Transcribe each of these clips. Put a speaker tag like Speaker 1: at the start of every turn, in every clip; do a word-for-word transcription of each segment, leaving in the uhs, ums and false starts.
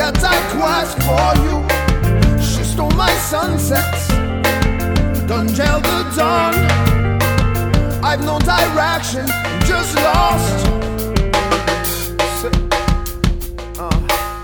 Speaker 1: yet I quest for you. She stole my sunsets, done jailed the dawn. I've no direction, just lost. Uh.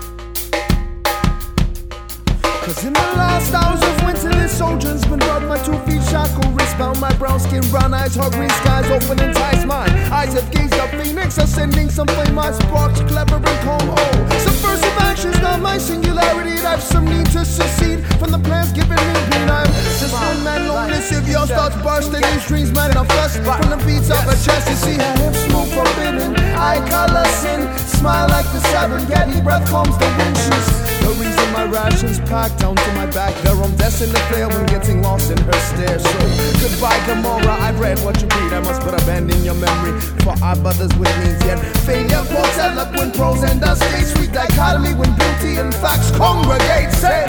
Speaker 1: Cause in the last hours of winter, this soldier's been brought. My two feet shackled, wrist bound, my brown skin, brown eyes, hungry skies open and ties mine. Eyes have gazed up, phoenix ascending, some flame I sparked, clever and calm. Oh, subversive actions, not my singularity. I've some need to secede from the plans given me. Green, I'm just one man, loneliness. If your thoughts bursting, these dreams manifest from the beats of her chest. You see her hips move forbidden, eye color sin, smile like the Serengeti, breath calms the wind. She's the reason my rations packed down to my back. There I'm destined to fail when getting lost in her stare. So goodbye Gamora, I've read what you read. I must but abandon your memory, for I've others with means. Yet failure quotes eloquent prose and a state sweet dichotomy when beauty and facts congregate. Say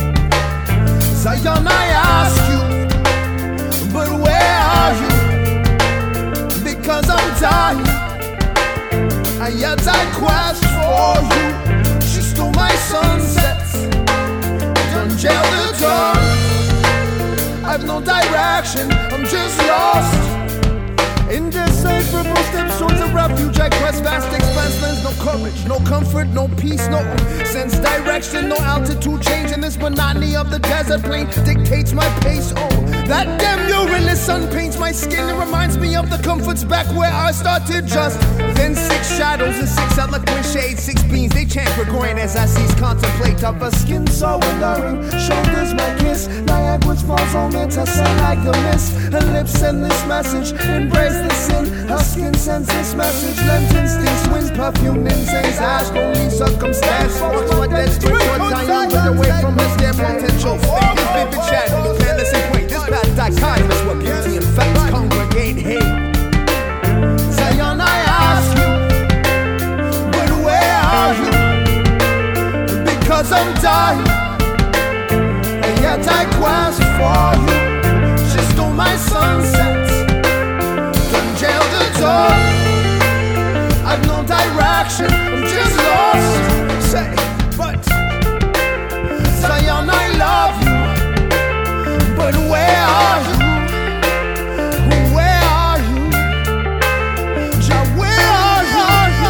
Speaker 1: Zion, I ask you, but where are you? Because I'm dying, and yet I quest for you. She stole my sunsets, done jailed the dawn. I've no direction, I'm just lost. Indecipherable steps towards a refuge. I quest vast expanse, no courage, no comfort, no peace, no sense direction, no altitude change. In this monotony of the desert plain dictates my pace. Oh, that damn urine in the sun paints my skin. It reminds me of the comforts back where I started. Just then six shadows and six eloquent shades, six beams they chant Gregorian as I cease contemplate of a skin so alluring. Shoulders my kiss, Niagara's falls on me to send like a mist. Her lips send this message, embrace the sin. Her skin sends this message, lent instincts, winds, perfume, incense, ash, only circumstance. Watch my dead straight towards Zion, but away from her stare potential. Fake is vivid chat, you can't listen, wait. This path dichotomous where beauty and facts congregate. Hey, Zion, I ask you, but where are you? Because I'm dying, and yet I quest for you. She stole my sunsets, done jailed the door. I've no direction, I'm just lost. Say, but Zion, I love you, but where are you? Where are you? Jah, where are you?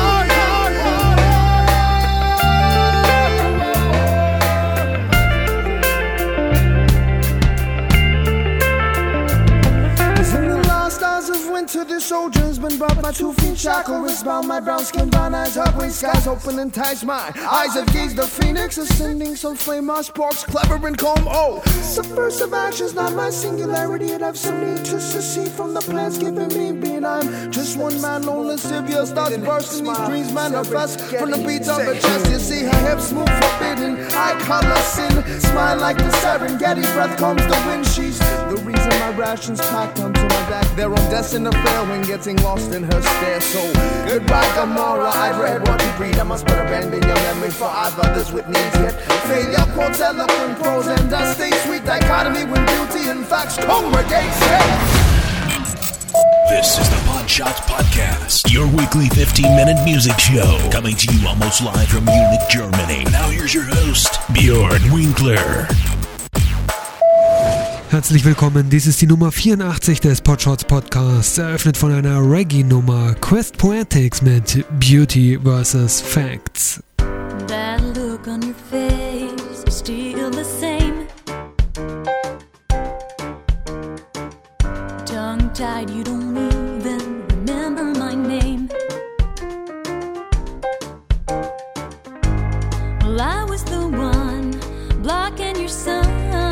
Speaker 1: Cause in the last hours of winter, the soldier's been brought. My two feet shackled, wrist bound, my brown skin, brown eyes, hungry skies open and ties mine. Eyes have gazed the phoenix ascending, some flame our sparks, clever and calm. Oh, subversive actions, not my singularity. And I've some need to secede from the plans given me. Being I'm just one man, lonely savior starts bursting. These dreams manifest from the beats of her chest. You see her hips move forbidden, eye color sin, smile like the Serengeti, breath calms the wind. She's the reason my rations packed onto my back. There I'm destined to fail when getting lost in her stare. So goodbye Gamora, I've read what you read. I must but abandon your memory, for I've others with needs. Yet failure quotes eloquent prose and a state sweet dichotomy when beauty and facts congregate.
Speaker 2: This is the Pod Shots Podcast, your weekly fifteen-minute music show, coming to you almost live from Munich, Germany. Now here's your host, Björn Winkler.
Speaker 3: Herzlich willkommen, dies ist die Nummer vierundachtzig des Podshots Podcasts, eröffnet von einer Reggae-Nummer, Quest Poetics mit Beauty versus. Facts.
Speaker 4: That look on your face is still the same. Tongue-tied, you don't even remember my name. Well, I was the one blocking your sun,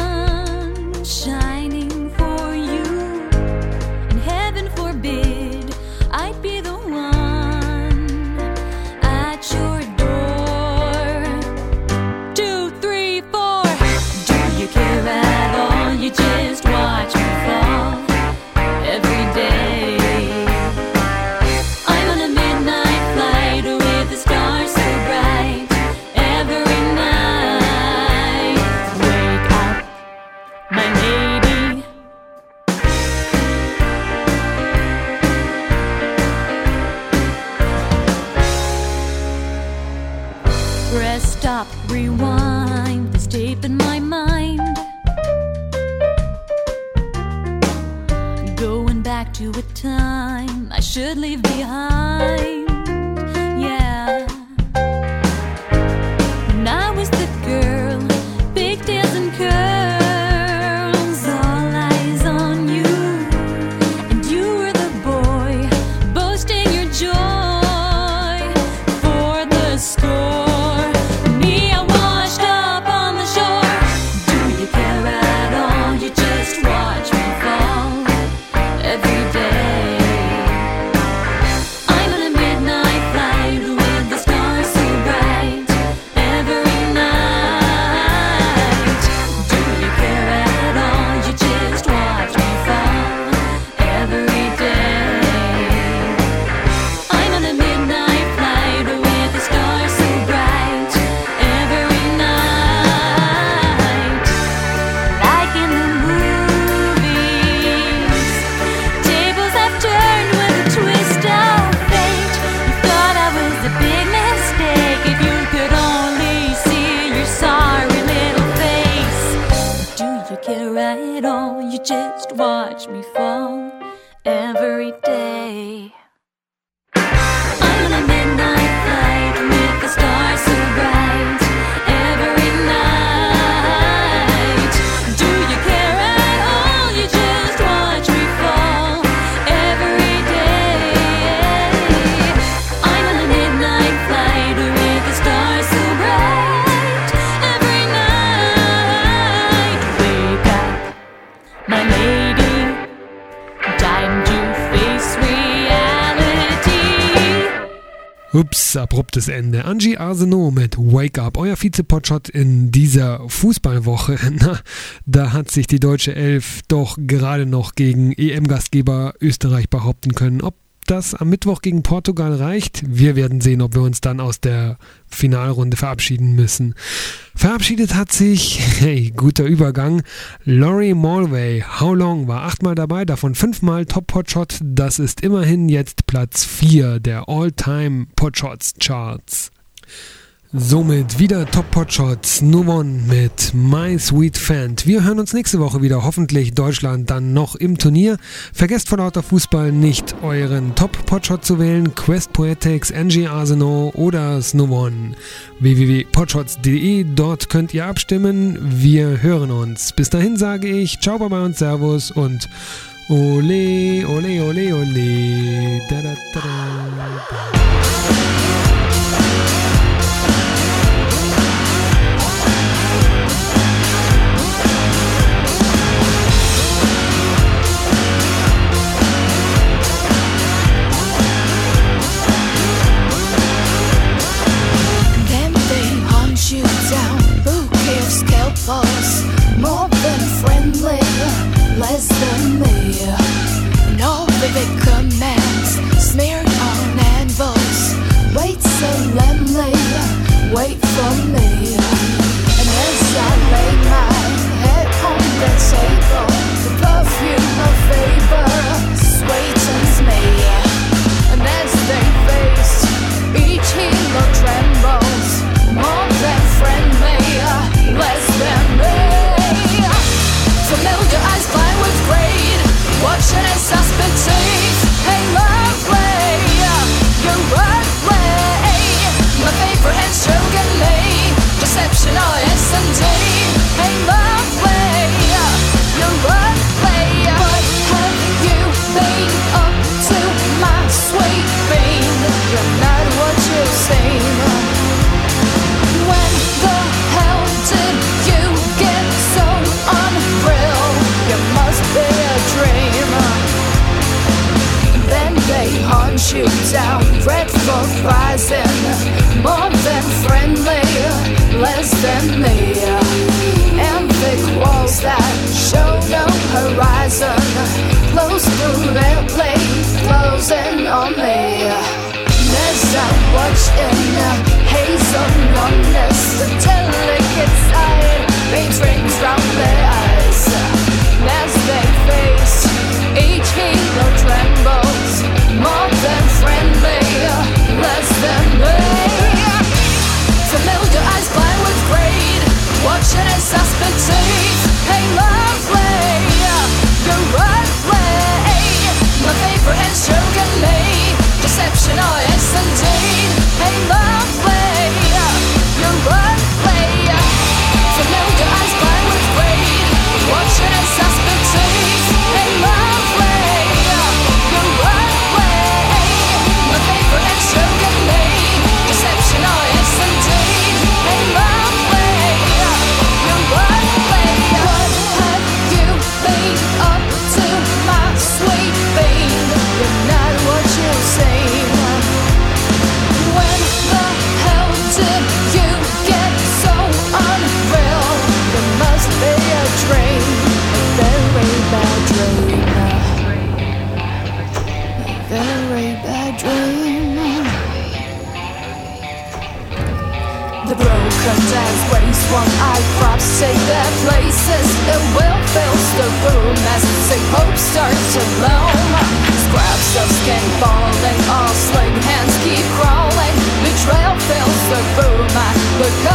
Speaker 4: shining for you, and heaven forbid I'd be the one at your door. Two, three, four. Do you care at all? You just watch me fall every day. I'm on a midnight flight with the stars so bright every night. Wake up, my lady. Press stop, rewind, this tape in my mind. Going back to a time I should leave behind. Yeah. When I was the girl, pigtails and curls, all eyes on you. And you were the boy, boasting your joy for the score. Me, I washed up on the shore. Do you care at all? You just watch me fall every day. I'm on a midnight flight with the stars so bright every night. Do you care at all? You just watch me fall every day. I'm on a midnight flight with the stars so bright every night. Like in the movies, tables have turned with a twist of fate. You thought I was a big mistake. If you could only see your sorry little face. Do you care at all? You just watch me fall every day. I'm on a midnight flight with the stars so bright every night. Do you care at all? You just watch me fall every day. I'm on a midnight flight with the stars so bright every night. Wake up, my lady, time to face reality.
Speaker 3: Ups, abruptes Ende. Angie Arsenault mit Wake Up, euer Vize-Potshot in dieser Fußballwoche. Na, da hat sich die deutsche Elf doch gerade noch gegen E M-Gastgeber Österreich behaupten können. Ob das am Mittwoch gegen Portugal reicht? Wir werden sehen, ob wir uns dann aus der Finalrunde verabschieden müssen. Verabschiedet hat sich, hey, guter Übergang, Laurie Mulvey. How Long war achtmal dabei, davon fünfmal Top-Potshot. Das ist immerhin jetzt Platz vier der All-Time-Potshots-Charts. Somit wieder Top-Potshots, Nuwon mit My Sweet Fan. Wir hören uns nächste Woche wieder, hoffentlich Deutschland dann noch im Turnier. Vergesst vor lauter Fußball nicht euren Top-Potshot zu wählen, Quest Poetics, Angie Arsenault oder Nuwon. w w w punkt potshots punkt d e, dort könnt ihr abstimmen. Wir hören uns. Bis dahin sage ich ciao, bye und servus und ole, ole, ole, ole. Da, da, da, da, da.
Speaker 5: You down, bouquet of scalpels, more than friendly, less than me. No vivid commands smeared on anvils. Wait solemnly, wait for me. And as I lay my head on the table, the perfume of favor sweetens me. And as they face, each halo trembles. More than friendly, less than me. Familiar eyes blind with greed, watching and suspecting. Hey, lovely, you're ugly. My favorite and sugar me. Just condensed waste. One-eyed crops take their places. The will fills the room as sick hope starts to bloom. Scraps of skin falling, all sling hands keep crawling. Betrayal fills the room. I look